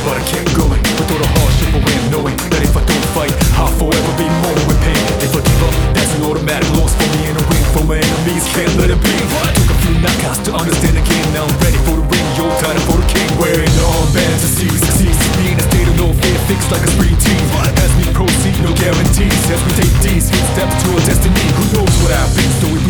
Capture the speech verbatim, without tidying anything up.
but I kept going with all the hardship I went, knowing that if I don't fight, I'll forever be moaning with pain. If I give up, that's an automatic loss for me and a win for my enemies. Can't let it be. Took a few knockouts to understand again. Now I'm ready for the ring, yo, time for the king. Wearing the armbands to see succeed. Be in a state of no fear, fixed like a spree team. As we proceed, no guarantees. As we take these hit steps to our destiny, who knows what happens? Though we